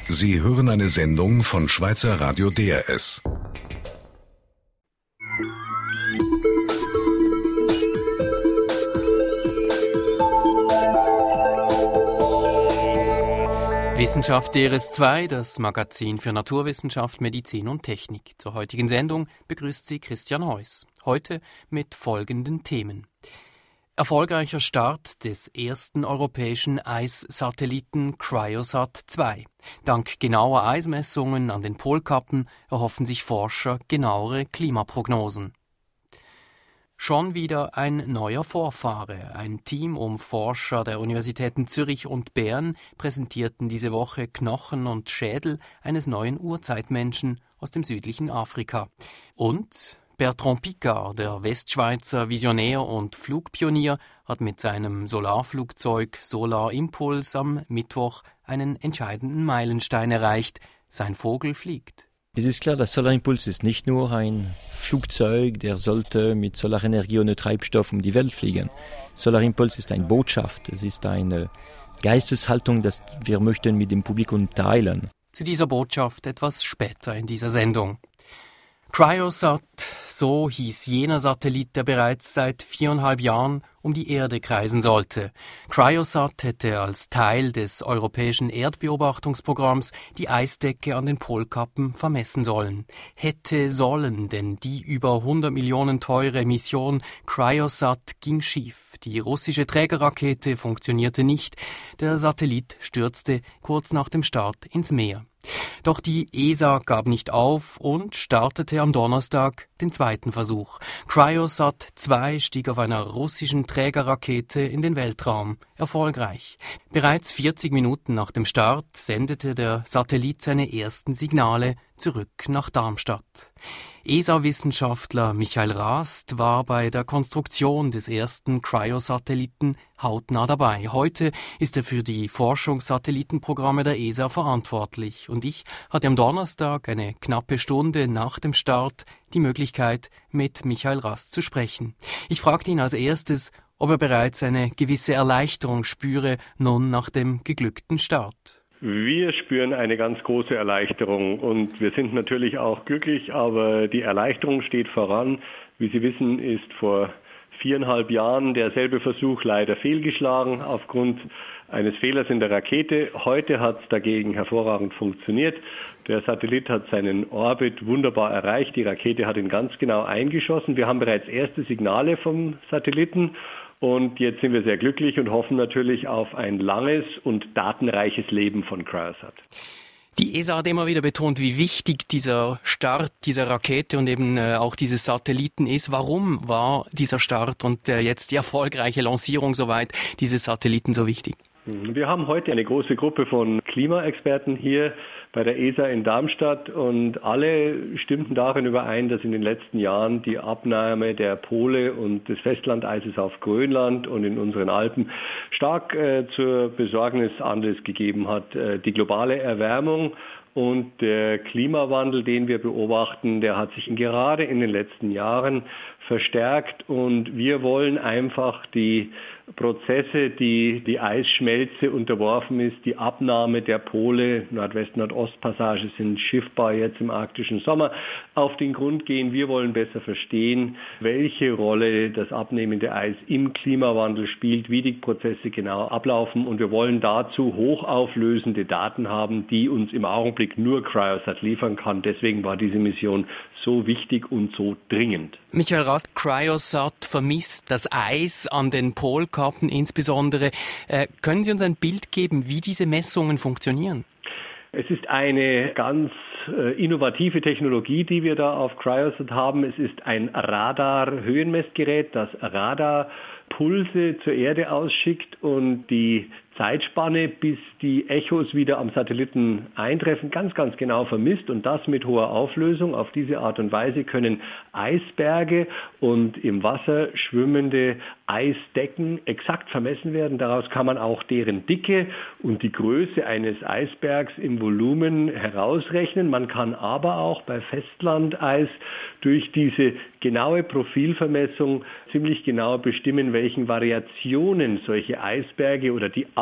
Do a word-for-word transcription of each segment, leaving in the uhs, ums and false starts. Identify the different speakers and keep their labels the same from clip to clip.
Speaker 1: Sie hören eine Sendung von Schweizer Radio D R S.
Speaker 2: Wissenschaft D R S zwei, das Magazin für Naturwissenschaft, Medizin und Technik. Zur heutigen Sendung begrüßt Sie Christian Heuss. Heute mit folgenden Themen. Erfolgreicher Start des ersten europäischen Eissatelliten Cryosat zwei. Dank genauer Eismessungen an den Polkappen erhoffen sich Forscher genauere Klimaprognosen. Schon wieder ein neuer Vorfahre. Ein Team um Forscher der Universitäten Zürich und Bern präsentierten diese Woche Knochen und Schädel eines neuen Urzeitmenschen aus dem südlichen Afrika. Und Bertrand Piccard, der Westschweizer Visionär und Flugpionier, hat mit seinem Solarflugzeug Solar Impulse am Mittwoch einen entscheidenden Meilenstein erreicht. Sein Vogel fliegt.
Speaker 3: Es ist klar, das Solar Impulse ist nicht nur ein Flugzeug, der sollte mit Solarenergie ohne Treibstoff um die Welt fliegen. Solar Impulse ist eine Botschaft, es ist eine Geisteshaltung, die wir möchten mit dem Publikum teilen.
Speaker 2: Zu dieser Botschaft etwas später in dieser Sendung. Cryosat, so hieß jener Satellit, der bereits seit viereinhalb Jahren um die Erde kreisen sollte. Cryosat hätte als Teil des europäischen Erdbeobachtungsprogramms die Eisdecke an den Polkappen vermessen sollen. Hätte sollen, denn die über hundert Millionen teure Mission Cryosat ging schief. Die russische Trägerrakete funktionierte nicht. Der Satellit stürzte kurz nach dem Start ins Meer. Doch die E S A gab nicht auf und startete am Donnerstag den zweiten Versuch. Cryosat zwei stieg auf einer russischen Trägerrakete in den Weltraum. Erfolgreich. Bereits vierzig Minuten nach dem Start sendete der Satellit seine ersten Signale zurück nach Darmstadt. E S A-Wissenschaftler Michael Rast war bei der Konstruktion des ersten Cryosatelliten hautnah dabei. Heute ist er für die Forschungssatellitenprogramme der E S A verantwortlich. Und ich hatte am Donnerstag, eine knappe Stunde nach dem Start, die Möglichkeit, mit Michael Rast zu sprechen. Ich fragte ihn als erstes, ob er bereits eine gewisse Erleichterung spüre, nun nach dem geglückten Start.
Speaker 4: Wir spüren eine ganz große Erleichterung und wir sind natürlich auch glücklich, aber die Erleichterung steht voran. Wie Sie wissen, ist vor viereinhalb Jahren derselbe Versuch leider fehlgeschlagen aufgrund eines Fehlers in der Rakete. Heute hat es dagegen hervorragend funktioniert. Der Satellit hat seinen Orbit wunderbar erreicht. Die Rakete hat ihn ganz genau eingeschossen. Wir haben bereits erste Signale vom Satelliten. Und jetzt sind wir sehr glücklich und hoffen natürlich auf ein langes und datenreiches Leben von Cryosat.
Speaker 2: Die E S A hat immer wieder betont, wie wichtig dieser Start dieser Rakete und eben äh, auch dieses Satelliten ist. Warum war dieser Start und äh, jetzt die erfolgreiche Lancierung soweit dieses Satelliten so wichtig?
Speaker 4: Wir haben heute eine große Gruppe von Klimaexperten hier bei der E S A in Darmstadt und alle stimmten darin überein, dass in den letzten Jahren die Abnahme der Pole und des Festlandeises auf Grönland und in unseren Alpen stark äh, zur Besorgnis Anlass gegeben hat. Äh, die globale Erwärmung und der Klimawandel, den wir beobachten, der hat sich gerade in den letzten Jahren verstärkt und wir wollen einfach die Prozesse, die die Eisschmelze unterworfen ist, die Abnahme der Pole, Nordwest-Nordost-Passage sind schiffbar jetzt im arktischen Sommer, auf den Grund gehen. Wir wollen besser verstehen, welche Rolle das abnehmende Eis im Klimawandel spielt, wie die Prozesse genau ablaufen und wir wollen dazu hochauflösende Daten haben, die uns im Augenblick nur Cryosat liefern kann. Deswegen war diese Mission so wichtig und so dringend.
Speaker 2: Michael Rast, Cryosat vermisst das Eis an den Polkappen insbesondere. Äh, können Sie uns ein Bild geben, wie diese Messungen funktionieren?
Speaker 4: Es ist eine ganz äh, innovative Technologie, die wir da auf Cryosat haben. Es ist ein Radar-Höhenmessgerät, das Radarpulse zur Erde ausschickt und die Zeitspanne, bis die Echos wieder am Satelliten eintreffen, ganz, ganz genau vermisst und das mit hoher Auflösung. Auf diese Art und Weise können Eisberge und im Wasser schwimmende Eisdecken exakt vermessen werden. Daraus kann man auch deren Dicke und die Größe eines Eisbergs im Volumen herausrechnen. Man kann aber auch bei Festlandeis durch diese genaue Profilvermessung ziemlich genau bestimmen, welchen Variationen solche Eisberge oder die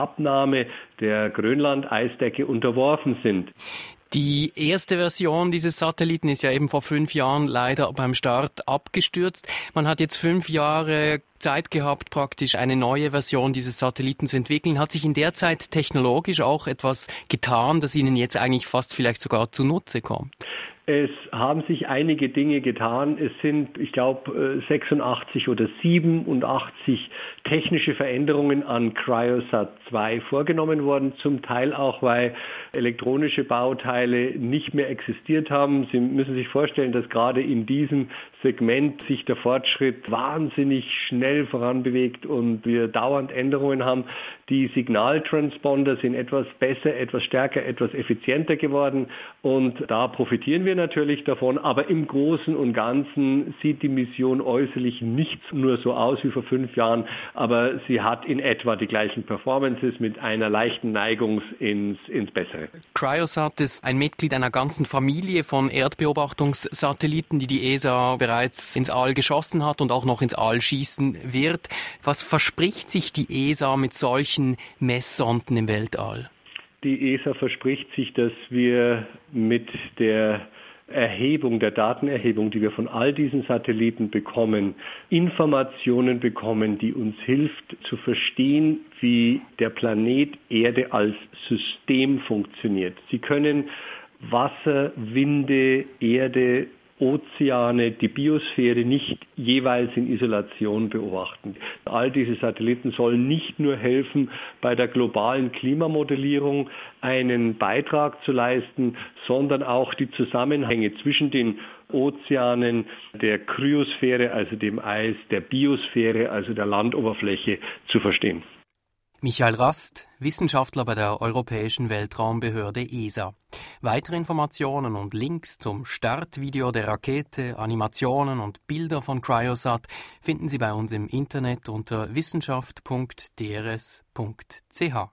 Speaker 4: Abnahme der Grönland-Eisdecke unterworfen sind.
Speaker 2: Die erste Version dieses Satelliten ist ja eben vor fünf Jahren leider beim Start abgestürzt. Man hat jetzt fünf Jahre Zeit gehabt, praktisch eine neue Version dieses Satelliten zu entwickeln. Hat sich in der Zeit technologisch auch etwas getan, das Ihnen jetzt eigentlich fast vielleicht sogar zunutze kommt?
Speaker 4: Es haben sich einige Dinge getan. Es sind, ich glaube, sechsundachtzig oder siebenundachtzig technische Veränderungen an Cryosat zwei vorgenommen worden. Zum Teil auch, weil elektronische Bauteile nicht mehr existiert haben. Sie müssen sich vorstellen, dass gerade in diesem Segment sich der Fortschritt wahnsinnig schnell voranbewegt und wir dauernd Änderungen haben. Die Signaltransponder sind etwas besser, etwas stärker, etwas effizienter geworden und da profitieren wir natürlich davon, aber im Großen und Ganzen sieht die Mission äußerlich nicht nur so aus wie vor fünf Jahren, aber sie hat in etwa die gleichen Performances mit einer leichten Neigung ins, ins Bessere.
Speaker 2: Cryosat ist ein Mitglied einer ganzen Familie von Erdbeobachtungssatelliten, die die E S A bereits ins All geschossen hat und auch noch ins All schießen wird. Was verspricht sich die E S A mit solchen Messsonden im Weltall?
Speaker 4: Die E S A verspricht sich, dass wir mit der Erhebung, der Datenerhebung, die wir von all diesen Satelliten bekommen, Informationen bekommen, die uns hilft zu verstehen, wie der Planet Erde als System funktioniert. Sie können Wasser, Winde, Erde, Ozeane, die Biosphäre nicht jeweils in Isolation beobachten. All diese Satelliten sollen nicht nur helfen, bei der globalen Klimamodellierung einen Beitrag zu leisten, sondern auch die Zusammenhänge zwischen den Ozeanen, der Kryosphäre, also dem Eis, der Biosphäre, also der Landoberfläche, zu verstehen.
Speaker 2: Michael Rast, Wissenschaftler bei der Europäischen Weltraumbehörde E S A. Weitere Informationen und Links zum Startvideo der Rakete, Animationen und Bilder von Cryosat finden Sie bei uns im Internet unter wissenschaft punkt d r s punkt c h.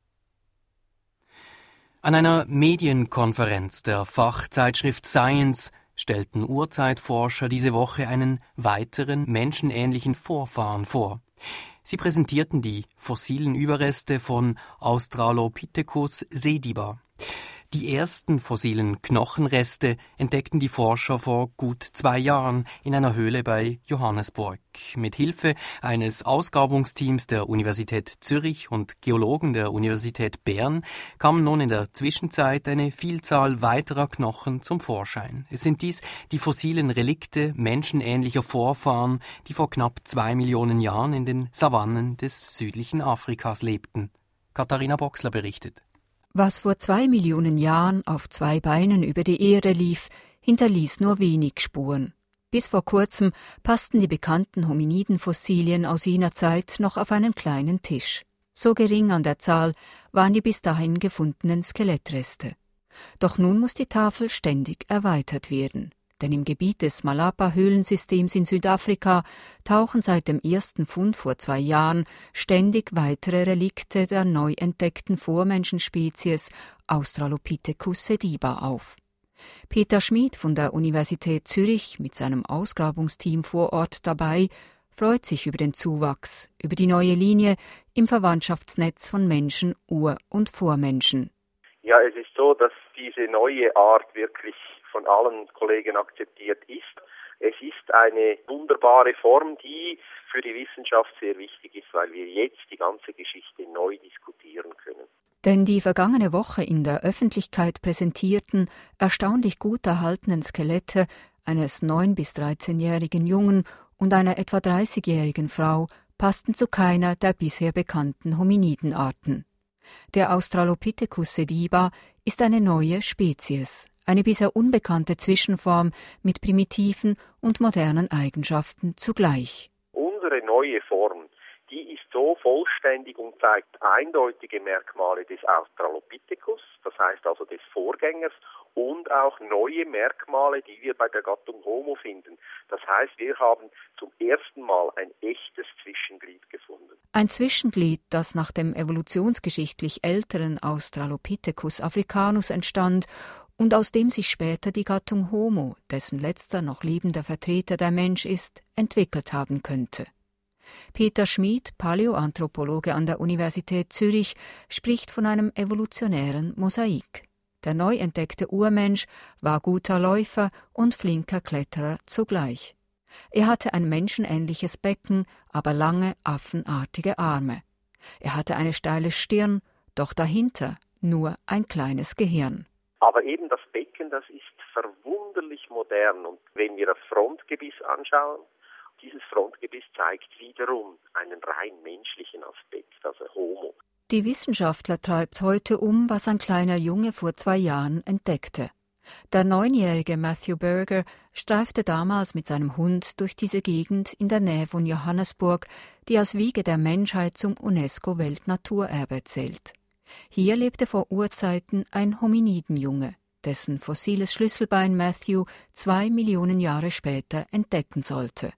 Speaker 2: An einer Medienkonferenz der Fachzeitschrift Science stellten Urzeitforscher diese Woche einen weiteren menschenähnlichen Vorfahren vor. Sie präsentierten die fossilen Überreste von Australopithecus sediba. Die ersten fossilen Knochenreste entdeckten die Forscher vor gut zwei Jahren in einer Höhle bei Johannesburg. Mit Hilfe eines Ausgrabungsteams der Universität Zürich und Geologen der Universität Bern kam nun in der Zwischenzeit eine Vielzahl weiterer Knochen zum Vorschein. Es sind dies die fossilen Relikte menschenähnlicher Vorfahren, die vor knapp zwei Millionen Jahren in den Savannen des südlichen Afrikas lebten. Katharina Boxler berichtet.
Speaker 5: Was vor zwei Millionen Jahren auf zwei Beinen über die Erde lief, hinterließ nur wenig Spuren. Bis vor kurzem passten die bekannten Hominiden-Fossilien aus jener Zeit noch auf einen kleinen Tisch. So gering an der Zahl waren die bis dahin gefundenen Skelettreste. Doch nun muss die Tafel ständig erweitert werden. Denn im Gebiet des Malapa-Höhlensystems in Südafrika tauchen seit dem ersten Fund vor zwei Jahren ständig weitere Relikte der neu entdeckten Vormenschenspezies Australopithecus sediba auf. Peter Schmid von der Universität Zürich mit seinem Ausgrabungsteam vor Ort dabei freut sich über den Zuwachs, über die neue Linie im Verwandtschaftsnetz von Menschen, Ur- und Vormenschen.
Speaker 6: Ja, es ist so, dass diese neue Art wirklich von allen Kollegen akzeptiert ist. Es ist eine wunderbare Form, die für die Wissenschaft sehr wichtig ist, weil wir jetzt die ganze Geschichte neu diskutieren können.
Speaker 5: Denn die vergangene Woche in der Öffentlichkeit präsentierten, erstaunlich gut erhaltenen Skelette eines neun- bis dreizehnjährigen Jungen und einer etwa dreißigjährigen Frau passten zu keiner der bisher bekannten Hominidenarten. Der Australopithecus sediba ist eine neue Spezies, eine bisher unbekannte Zwischenform mit primitiven und modernen Eigenschaften zugleich.
Speaker 6: Unsere neue Form, die ist so vollständig und zeigt eindeutige Merkmale des Australopithecus, das heißt also des Vorgängers, und auch neue Merkmale, die wir bei der Gattung Homo finden. Das heißt, wir haben zum ersten Mal ein echtes Zwischenglied gefunden.
Speaker 5: Ein Zwischenglied, das nach dem evolutionsgeschichtlich älteren Australopithecus africanus entstand und aus dem sich später die Gattung Homo, dessen letzter noch lebender Vertreter der Mensch ist, entwickelt haben könnte. Peter Schmid, Paläoanthropologe an der Universität Zürich, spricht von einem evolutionären Mosaik. Der neu entdeckte Urmensch war guter Läufer und flinker Kletterer zugleich. Er hatte ein menschenähnliches Becken, aber lange affenartige Arme. Er hatte eine steile Stirn, doch dahinter nur ein kleines Gehirn.
Speaker 6: Aber eben das Becken, das ist verwunderlich modern. Und wenn wir das Frontgebiss anschauen, dieses Frontgebiss zeigt wiederum einen rein menschlichen Aspekt, also Homo.
Speaker 5: Die Wissenschaftler treibt heute um, was ein kleiner Junge vor zwei Jahren entdeckte. Der neunjährige Matthew Berger streifte damals mit seinem Hund durch diese Gegend in der Nähe von Johannesburg, die als Wiege der Menschheit zum UNESCO-Weltnaturerbe zählt. Hier lebte vor Urzeiten ein Hominidenjunge, dessen fossiles Schlüsselbein Matthew zwei Millionen Jahre später entdecken sollte.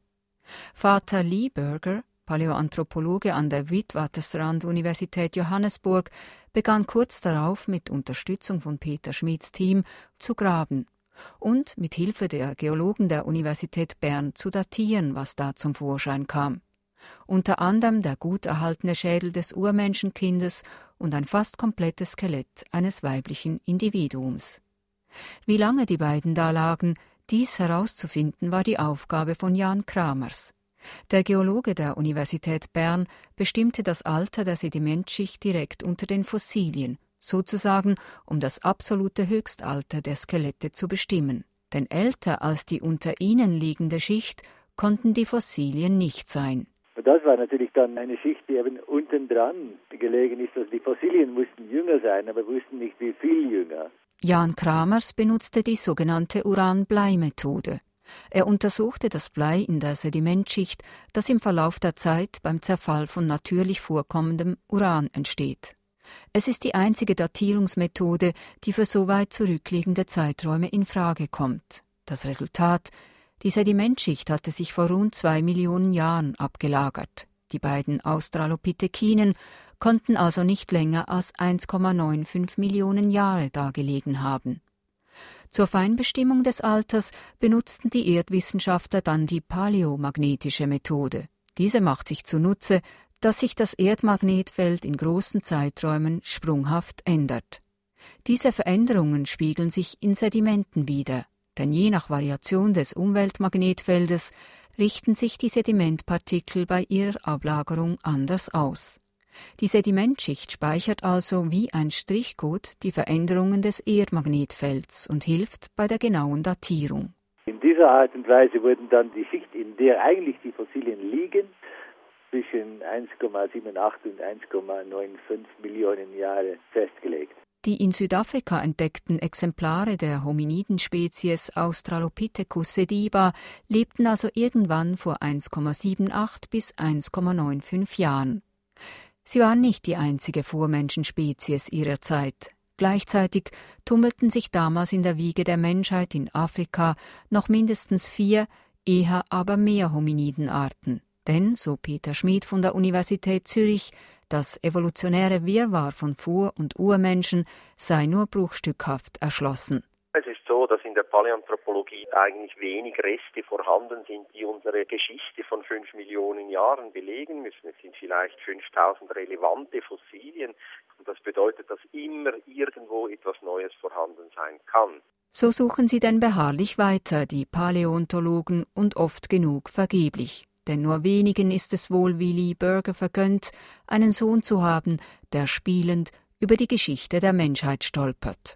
Speaker 5: Vater Lee Berger, Paläoanthropologe an der Witwatersrand-Universität Johannesburg, begann kurz darauf mit Unterstützung von Peter Schmids Team zu graben und mit Hilfe der Geologen der Universität Bern zu datieren, was da zum Vorschein kam. Unter anderem der gut erhaltene Schädel des Urmenschenkindes und ein fast komplettes Skelett eines weiblichen Individuums. Wie lange die beiden da lagen, dies herauszufinden, war die Aufgabe von Jan Kramers. Der Geologe der Universität Bern bestimmte das Alter der Sedimentschicht direkt unter den Fossilien, sozusagen um das absolute Höchstalter der Skelette zu bestimmen. Denn älter als die unter ihnen liegende Schicht konnten die Fossilien nicht sein.
Speaker 7: Das war natürlich dann eine Schicht, die eben unten dran gelegen ist. Also die Fossilien mussten jünger sein, aber wussten nicht, wie viel jünger.
Speaker 5: Jan Kramers benutzte die sogenannte Uran-Blei-Methode. Er untersuchte das Blei in der Sedimentschicht, das im Verlauf der Zeit beim Zerfall von natürlich vorkommendem Uran entsteht. Es ist die einzige Datierungsmethode, die für so weit zurückliegende Zeiträume in Frage kommt. Das Resultat: Die Sedimentschicht hatte sich vor rund zwei Millionen Jahren abgelagert. Die beiden Australopithekinen konnten also nicht länger als eins Komma fünfundneunzig Millionen Jahre dagelegen haben. Zur Feinbestimmung des Alters benutzten die Erdwissenschaftler dann die paläomagnetische Methode. Diese macht sich zunutze, dass sich das Erdmagnetfeld in großen Zeiträumen sprunghaft ändert. Diese Veränderungen spiegeln sich in Sedimenten wider, denn je nach Variation des Umweltmagnetfeldes richten sich die Sedimentpartikel bei ihrer Ablagerung anders aus. Die Sedimentschicht speichert also wie ein Strichcode die Veränderungen des Erdmagnetfelds und hilft bei der genauen Datierung.
Speaker 7: In dieser Art und Weise wurden dann die Schicht, in der eigentlich die Fossilien liegen, zwischen eins Komma achtundsiebzig und eins Komma fünfundneunzig Millionen Jahre festgelegt.
Speaker 5: Die in Südafrika entdeckten Exemplare der Hominidenspezies Australopithecus sediba lebten also irgendwann vor eins Komma achtundsiebzig bis eins Komma fünfundneunzig Jahren. Sie waren nicht die einzige Vormenschenspezies ihrer Zeit. Gleichzeitig tummelten sich damals in der Wiege der Menschheit in Afrika noch mindestens vier, eher aber mehr Hominidenarten. Denn, so Peter Schmid von der Universität Zürich, das evolutionäre Wirrwarr von Vor- und Urmenschen sei nur bruchstückhaft erschlossen.
Speaker 6: Es ist so, dass in der Paläoanthropologie eigentlich wenig Reste vorhanden sind, die unsere Geschichte von fünf Millionen Jahren belegen müssen. Es sind vielleicht fünftausend relevante Fossilien und das bedeutet, dass immer irgendwo etwas Neues vorhanden sein kann.
Speaker 5: So suchen sie denn beharrlich weiter, die Paläontologen, und oft genug vergeblich. Denn nur wenigen ist es wohl wie Lee Berger vergönnt, einen Sohn zu haben, der spielend über die Geschichte der Menschheit stolpert.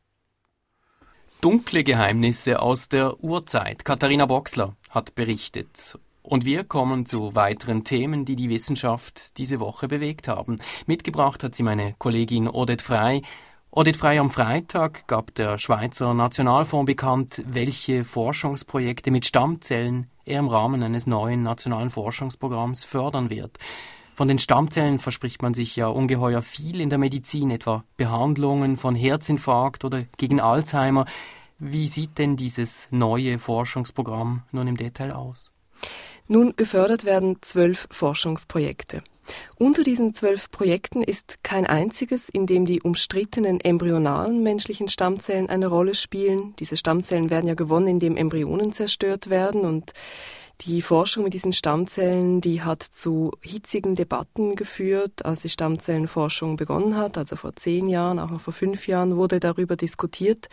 Speaker 2: Dunkle Geheimnisse aus der Urzeit. Katharina Boxler hat berichtet. Und wir kommen zu weiteren Themen, die die Wissenschaft diese Woche bewegt haben. Mitgebracht hat sie meine Kollegin Odette Frey. Odette Frey, am Freitag gab der Schweizer Nationalfonds bekannt, welche Forschungsprojekte mit Stammzellen er im Rahmen eines neuen nationalen Forschungsprogramms fördern wird. Von den Stammzellen verspricht man sich ja ungeheuer viel in der Medizin, etwa Behandlungen von Herzinfarkt oder gegen Alzheimer. Wie sieht denn dieses neue Forschungsprogramm nun im Detail aus?
Speaker 8: Nun, gefördert werden zwölf Forschungsprojekte. Unter diesen zwölf Projekten ist kein einziges, in dem die umstrittenen embryonalen menschlichen Stammzellen eine Rolle spielen. Diese Stammzellen werden ja gewonnen, indem Embryonen zerstört werden, und Die Forschung mit diesen Stammzellen, die hat zu hitzigen Debatten geführt, als die Stammzellenforschung begonnen hat, also vor zehn Jahren, auch noch vor fünf Jahren wurde darüber diskutiert.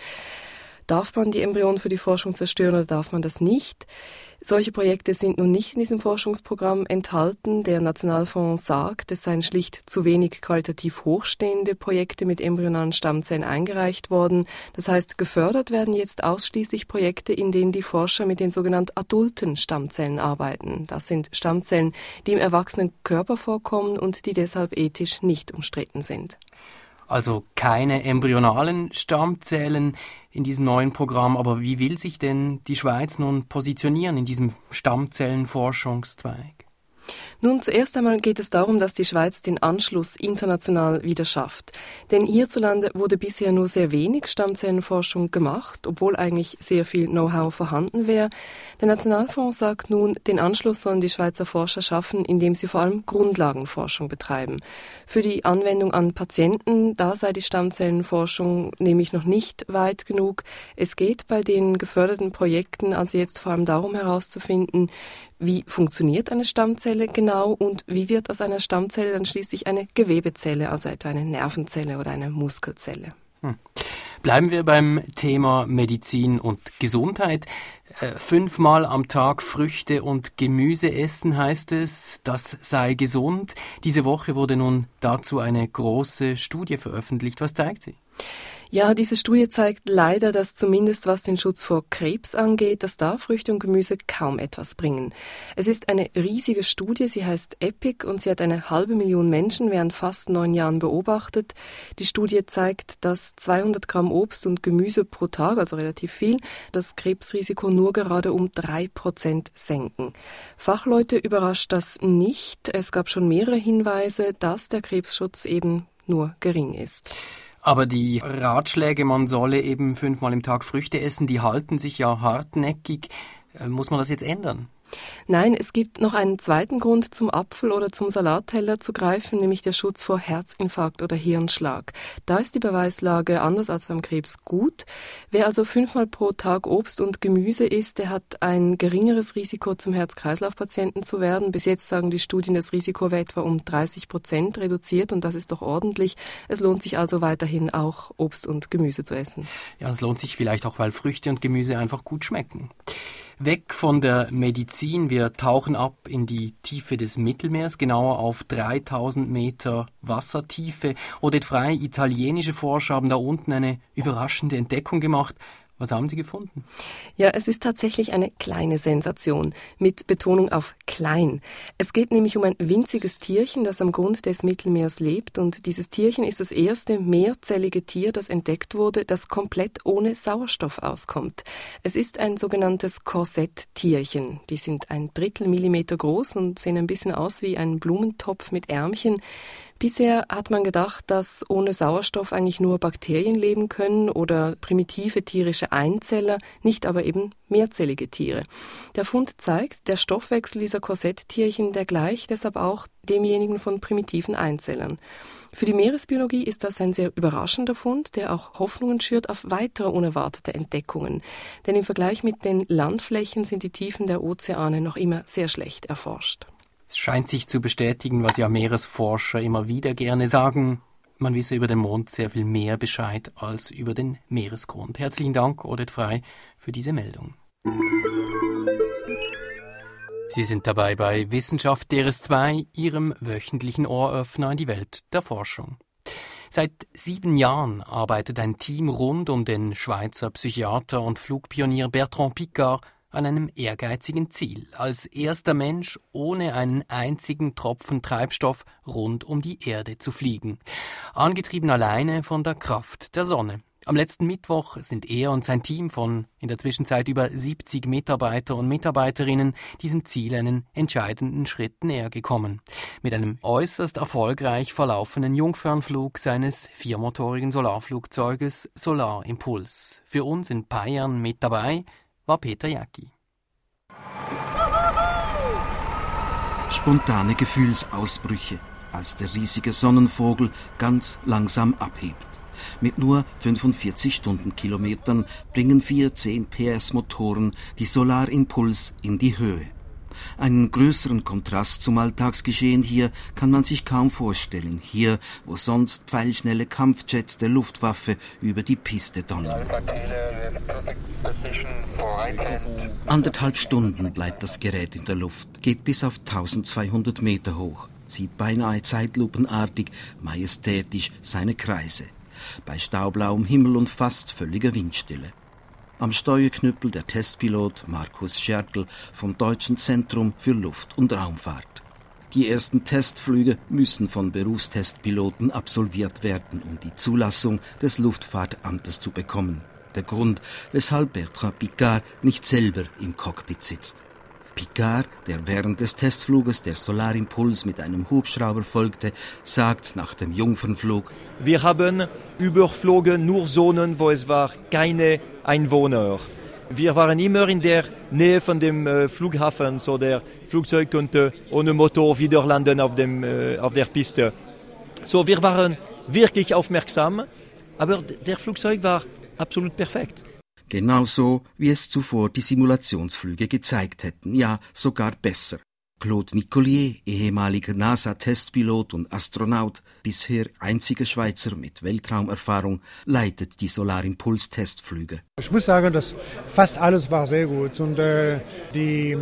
Speaker 8: Darf man die Embryonen für die Forschung zerstören oder darf man das nicht? Solche Projekte sind nun nicht in diesem Forschungsprogramm enthalten. Der Nationalfonds sagt, es seien schlicht zu wenig qualitativ hochstehende Projekte mit embryonalen Stammzellen eingereicht worden. Das heißt, gefördert werden jetzt ausschließlich Projekte, in denen die Forscher mit den sogenannten adulten Stammzellen arbeiten. Das sind Stammzellen, die im erwachsenen Körper vorkommen und die deshalb ethisch nicht umstritten sind.
Speaker 2: Also keine embryonalen Stammzellen in diesem neuen Programm. Aber wie will sich denn die Schweiz nun positionieren in diesem Stammzellenforschungszweig?
Speaker 8: Nun, zuerst einmal geht es darum, dass die Schweiz den Anschluss international wieder schafft. Denn hierzulande wurde bisher nur sehr wenig Stammzellenforschung gemacht, obwohl eigentlich sehr viel Know-how vorhanden wäre. Der Nationalfonds sagt nun, den Anschluss sollen die Schweizer Forscher schaffen, indem sie vor allem Grundlagenforschung betreiben. Für die Anwendung an Patienten, da sei die Stammzellenforschung nämlich noch nicht weit genug. Es geht bei den geförderten Projekten also jetzt vor allem darum herauszufinden, wie funktioniert eine Stammzelle genau und wie wird aus einer Stammzelle dann schließlich eine Gewebezelle, also etwa eine Nervenzelle oder eine Muskelzelle.
Speaker 2: Hm. Bleiben wir beim Thema Medizin und Gesundheit. Äh, fünfmal am Tag Früchte und Gemüse essen, heißt es, das sei gesund. Diese Woche wurde nun dazu eine große Studie veröffentlicht. Was zeigt sie?
Speaker 8: Ja, diese Studie zeigt leider, dass zumindest was den Schutz vor Krebs angeht, dass da Früchte und Gemüse kaum etwas bringen. Es ist eine riesige Studie, sie heißt EPIC und sie hat eine halbe Million Menschen während fast neun Jahren beobachtet. Die Studie zeigt, dass zweihundert Gramm Obst und Gemüse pro Tag, also relativ viel, das Krebsrisiko nur gerade um drei Prozent senken. Fachleute überrascht das nicht. Es gab schon mehrere Hinweise, dass der Krebsschutz eben nur gering ist.
Speaker 2: Aber die Ratschläge, man solle eben fünfmal im Tag Früchte essen, die halten sich ja hartnäckig. Muss man das jetzt ändern?
Speaker 8: Nein, es gibt noch einen zweiten Grund, zum Apfel oder zum Salatteller zu greifen, nämlich der Schutz vor Herzinfarkt oder Hirnschlag. Da ist die Beweislage anders als beim Krebs gut. Wer also fünfmal pro Tag Obst und Gemüse isst, der hat ein geringeres Risiko, zum Herz-Kreislauf-Patienten zu werden. Bis jetzt sagen die Studien, das Risiko wäre etwa um dreißig Prozent reduziert und das ist doch ordentlich. Es lohnt sich also weiterhin auch Obst und Gemüse zu essen.
Speaker 2: Ja, es lohnt sich vielleicht auch, weil Früchte und Gemüse einfach gut schmecken. Weg von der Medizin, wir tauchen ab in die Tiefe des Mittelmeers, genauer auf dreitausend Meter Wassertiefe. Oded Frey, italienische Forscher haben da unten eine überraschende Entdeckung gemacht. Was haben Sie gefunden?
Speaker 8: Ja, es ist tatsächlich eine kleine Sensation, mit Betonung auf klein. Es geht nämlich um ein winziges Tierchen, das am Grund des Mittelmeers lebt. Und dieses Tierchen ist das erste mehrzellige Tier, das entdeckt wurde, das komplett ohne Sauerstoff auskommt. Es ist ein sogenanntes Korsetttierchen. Die sind ein Drittel Millimeter groß und sehen ein bisschen aus wie ein Blumentopf mit Ärmchen. Bisher hat man gedacht, dass ohne Sauerstoff eigentlich nur Bakterien leben können oder primitive tierische Einzeller, nicht aber eben mehrzellige Tiere. Der Fund zeigt, der Stoffwechsel dieser Korsetttierchen, der gleicht deshalb auch demjenigen von primitiven Einzellern. Für die Meeresbiologie ist das ein sehr überraschender Fund, der auch Hoffnungen schürt auf weitere unerwartete Entdeckungen. Denn im Vergleich mit den Landflächen sind die Tiefen der Ozeane noch immer sehr schlecht erforscht.
Speaker 2: Es scheint sich zu bestätigen, was ja Meeresforscher immer wieder gerne sagen. Man wisse über den Mond sehr viel mehr Bescheid als über den Meeresgrund. Herzlichen Dank, Oded Frey, für diese Meldung. Sie sind dabei bei Wissenschaft D R S zwei, Ihrem wöchentlichen Ohröffner in die Welt der Forschung. Seit sieben Jahren arbeitet ein Team rund um den Schweizer Psychiater und Flugpionier Bertrand Piccard an einem ehrgeizigen Ziel, als erster Mensch ohne einen einzigen Tropfen Treibstoff rund um die Erde zu fliegen, angetrieben alleine von der Kraft der Sonne. Am letzten Mittwoch sind er und sein Team von in der Zwischenzeit über siebzig Mitarbeiter und Mitarbeiterinnen diesem Ziel einen entscheidenden Schritt näher gekommen. Mit einem äußerst erfolgreich verlaufenen Jungfernflug seines viermotorigen Solarflugzeuges Solar Impulse. Für uns in Payern mit dabei war Peter Jacki.
Speaker 9: Spontane Gefühlsausbrüche, als der riesige Sonnenvogel ganz langsam abhebt. Mit nur fünfundvierzig Stundenkilometern bringen vier zehn P S Motoren die Solar Impulse in die Höhe. Einen größeren Kontrast zum Alltagsgeschehen hier kann man sich kaum vorstellen. Hier, wo sonst pfeilschnelle Kampfjets der Luftwaffe über die Piste donnern. Anderthalb Stunden bleibt das Gerät in der Luft, geht bis auf eintausendzweihundert Meter hoch, zieht beinahe zeitlupenartig, majestätisch seine Kreise. Bei staublauem Himmel und fast völliger Windstille. Am Steuerknüppel der Testpilot Markus Schertl vom Deutschen Zentrum für Luft- und Raumfahrt. Die ersten Testflüge müssen von Berufstestpiloten absolviert werden, um die Zulassung des Luftfahrtamtes zu bekommen. Der Grund, weshalb Bertrand Piccard nicht selber im Cockpit sitzt. Piccard, der während des Testfluges der Solarimpuls mit einem Hubschrauber folgte, sagt nach dem Jungfernflug:
Speaker 3: Wir haben überflogen nur Zonen, wo es war keine Einwohner. Wir waren immer in der Nähe von dem äh, Flughafen, so der Flugzeug konnte ohne Motor wieder landen auf, dem, äh, auf der Piste. So, wir waren wirklich aufmerksam, aber der Flugzeug war absolut perfekt.
Speaker 9: Genauso, wie es zuvor die Simulationsflüge gezeigt hätten, ja sogar besser. Claude Nicollier, ehemaliger NASA-Testpilot und Astronaut, bisher einziger Schweizer mit Weltraumerfahrung, leitet die Solarimpuls-Testflüge.
Speaker 10: Ich muss sagen, dass fast alles war sehr gut und äh, die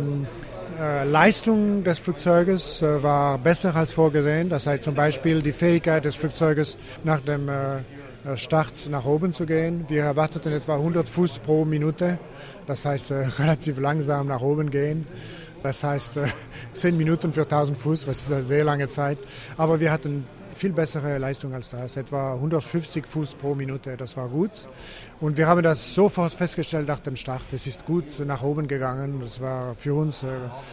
Speaker 10: äh, Leistung des Flugzeuges äh, war besser als vorgesehen. Das heißt zum Beispiel die Fähigkeit des Flugzeuges nach dem äh, Start nach oben zu gehen. Wir erwarteten etwa hundert Fuß pro Minute, das heißt äh, relativ langsam nach oben gehen. Das heißt äh, zehn Minuten für tausend Fuß, was ist eine sehr lange Zeit. Aber wir hatten viel bessere Leistung als das, etwa hundertfünfzig Fuß pro Minute, das war gut. Und wir haben das sofort festgestellt nach dem Start. Es ist gut nach oben gegangen, das war für uns äh,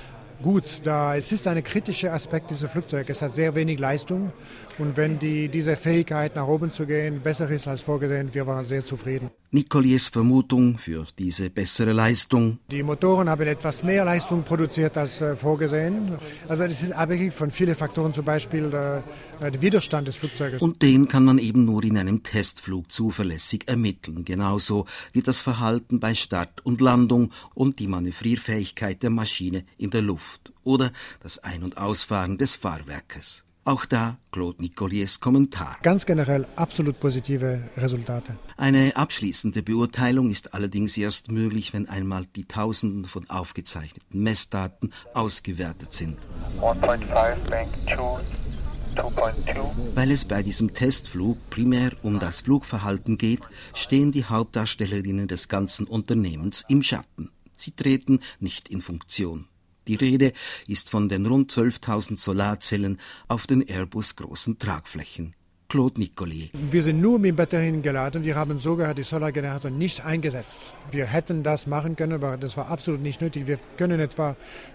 Speaker 10: gut. Da es ist ein kritischer Aspekt dieses Flugzeugs, es hat sehr wenig Leistung. Und wenn die, diese Fähigkeit, nach oben zu gehen, besser ist als vorgesehen, wir waren sehr zufrieden.
Speaker 9: Nicolliers Vermutung für diese bessere Leistung:
Speaker 10: Die Motoren haben etwas mehr Leistung produziert als äh, vorgesehen. Also das ist abhängig von vielen Faktoren, zum Beispiel äh, der Widerstand des Flugzeuges.
Speaker 9: Und den kann man eben nur in einem Testflug zuverlässig ermitteln, genauso wie das Verhalten bei Start und Landung und die Manövrierfähigkeit der Maschine in der Luft oder das Ein- und Ausfahren des Fahrwerkes. Auch da Claude Nicolliers Kommentar.
Speaker 10: Ganz generell absolut positive Resultate.
Speaker 9: Eine abschließende Beurteilung ist allerdings erst möglich, wenn einmal die Tausenden von aufgezeichneten Messdaten ausgewertet sind.
Speaker 11: one point five, bank two, two point two.
Speaker 9: Weil es bei diesem Testflug primär um das Flugverhalten geht, stehen die Hauptdarstellerinnen des ganzen Unternehmens im Schatten. Sie treten nicht in Funktion. Die Rede ist von den rund zwölftausend Solarzellen auf den Airbus-großen Tragflächen. Claude Nicollier.
Speaker 10: Wir sind nur mit Batterien geladen. Wir haben sogar die Solargenerator nicht eingesetzt. Wir hätten das machen können, aber das war absolut nicht nötig. Wir können etwa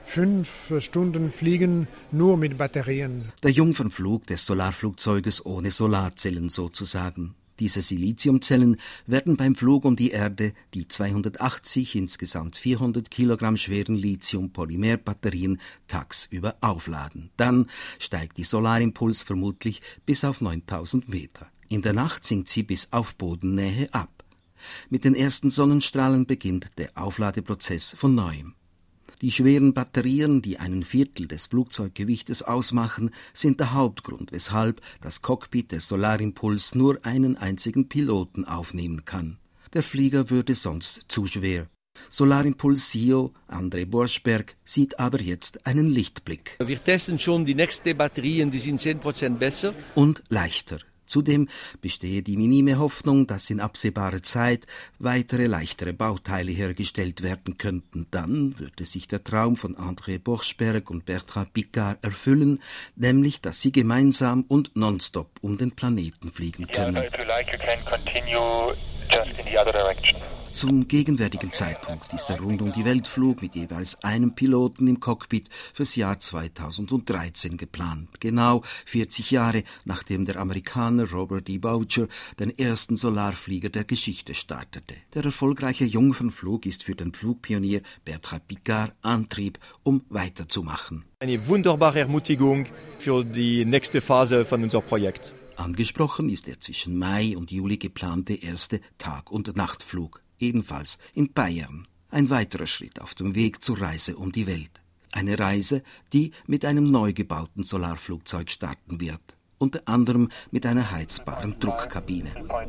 Speaker 10: fünf Stunden fliegen, nur mit Batterien.
Speaker 9: Der Jungfernflug des Solarflugzeuges ohne Solarzellen sozusagen. Diese Siliziumzellen werden beim Flug um die Erde die zweihundertachtzig, insgesamt vierhundert Kilogramm schweren Lithium-Polymer-Batterien tagsüber aufladen. Dann steigt die Solarimpuls vermutlich bis auf neuntausend Meter. In der Nacht sinkt sie bis auf Bodennähe ab. Mit den ersten Sonnenstrahlen beginnt der Aufladeprozess von neuem. Die schweren Batterien, die einen Viertel des Flugzeuggewichtes ausmachen, sind der Hauptgrund, weshalb das Cockpit der Solarimpuls nur einen einzigen Piloten aufnehmen kann. Der Flieger würde sonst zu schwer. Solarimpuls-C E O André Borschberg sieht aber jetzt einen Lichtblick.
Speaker 12: Wir testen schon die nächsten Batterien, die sind zehn Prozent besser.
Speaker 9: Und leichter. Zudem bestehe die minime Hoffnung, dass in absehbarer Zeit weitere leichtere Bauteile hergestellt werden könnten. Dann würde sich der Traum von André Borschberg und Bertrand Piccard erfüllen, nämlich, dass sie gemeinsam und nonstop um den Planeten fliegen können.
Speaker 11: Yeah, so if you like, you can continue just in the other direction.
Speaker 9: Zum gegenwärtigen Zeitpunkt ist der Rund-um-die-Welt-Flug mit jeweils einem Piloten im Cockpit fürs Jahr zweitausenddreizehn geplant. Genau vierzig Jahre, nachdem der Amerikaner Robert E. Boucher den ersten Solarflieger der Geschichte startete. Der erfolgreiche Jungfernflug ist für den Flugpionier Bertrand Piccard Antrieb, um weiterzumachen.
Speaker 3: Eine wunderbare Ermutigung für die nächste Phase von unserem Projekt.
Speaker 9: Angesprochen ist der zwischen Mai und Juli geplante erste Tag- und Nachtflug, ebenfalls in Bayern. Ein weiterer Schritt auf dem Weg zur Reise um die Welt. Eine Reise, die mit einem neu gebauten Solarflugzeug starten wird. Unter anderem mit einer heizbaren Druckkabine.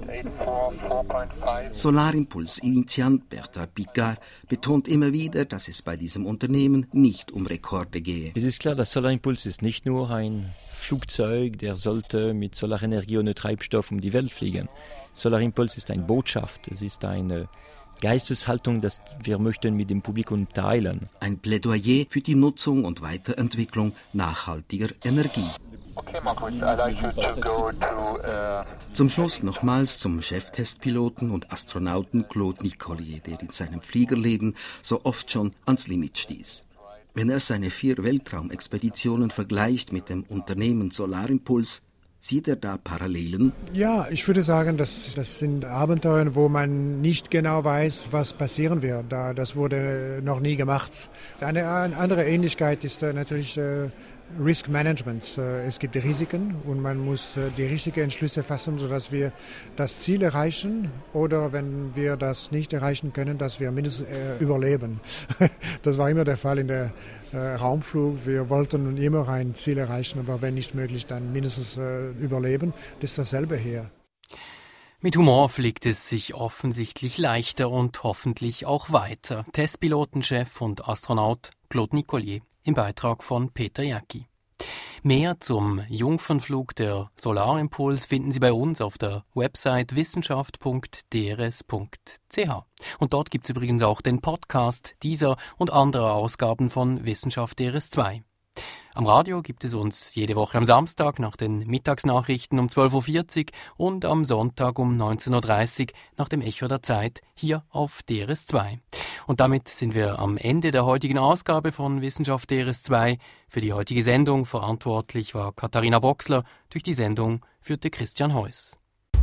Speaker 9: Solarimpuls-Initiant Bertrand Piccard betont immer wieder, dass es bei diesem Unternehmen nicht um Rekorde gehe.
Speaker 3: Es ist klar, dass Solarimpuls ist nicht nur ein Flugzeug, der sollte mit Solarenergie ohne Treibstoff um die Welt fliegen. Solarimpuls ist eine Botschaft, es ist eine Geisteshaltung, das wir möchten mit dem Publikum teilen.
Speaker 9: Ein Plädoyer für die Nutzung und Weiterentwicklung nachhaltiger Energie.
Speaker 11: Okay, Markus, I'd like you to go to, uh...
Speaker 9: Zum Schluss nochmals zum Cheftestpiloten und Astronauten Claude Nicollier, der in seinem Fliegerleben so oft schon ans Limit stieß. Wenn er seine vier Weltraumexpeditionen vergleicht mit dem Unternehmen Solarimpuls, sieht er da Parallelen?
Speaker 10: Ja, ich würde sagen, das, das sind Abenteuer, wo man nicht genau weiß, was passieren wird. Da, das wurde noch nie gemacht. Eine, eine andere Ähnlichkeit ist äh, natürlich äh, Risk Management. Äh, es gibt Risiken und man muss äh, die richtigen Entschlüsse fassen, sodass wir das Ziel erreichen oder wenn wir das nicht erreichen können, dass wir mindestens äh, überleben. Das war immer der Fall in der äh, Raumflug. Wir wollten immer ein Ziel erreichen, aber wenn nicht möglich, dann mindestens äh, überleben. Das ist dasselbe hier.
Speaker 2: Mit Humor fliegt es sich offensichtlich leichter und hoffentlich auch weiter. Testpilotenchef und Astronaut Claude Nicollier im Beitrag von Peter Jacki. Mehr zum Jungfernflug der Solarimpuls finden Sie bei uns auf der Website wissenschaft punkt d r s punkt c h. Und dort gibt es übrigens auch den Podcast dieser und anderer Ausgaben von Wissenschaft D R S zwei. Am Radio gibt es uns jede Woche am Samstag nach den Mittagsnachrichten um zwölf Uhr vierzig und am Sonntag um neunzehn Uhr dreißig nach dem Echo der Zeit hier auf D R S zwei. Und damit sind wir am Ende der heutigen Ausgabe von Wissenschaft D R S zwei. Für die heutige Sendung verantwortlich war Katharina Boxler. Durch die Sendung führte Christian Heuss.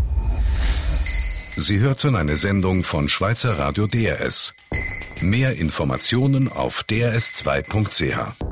Speaker 1: Sie hörten eine Sendung von Schweizer Radio D R S. Mehr Informationen auf d r s zwei punkt c h.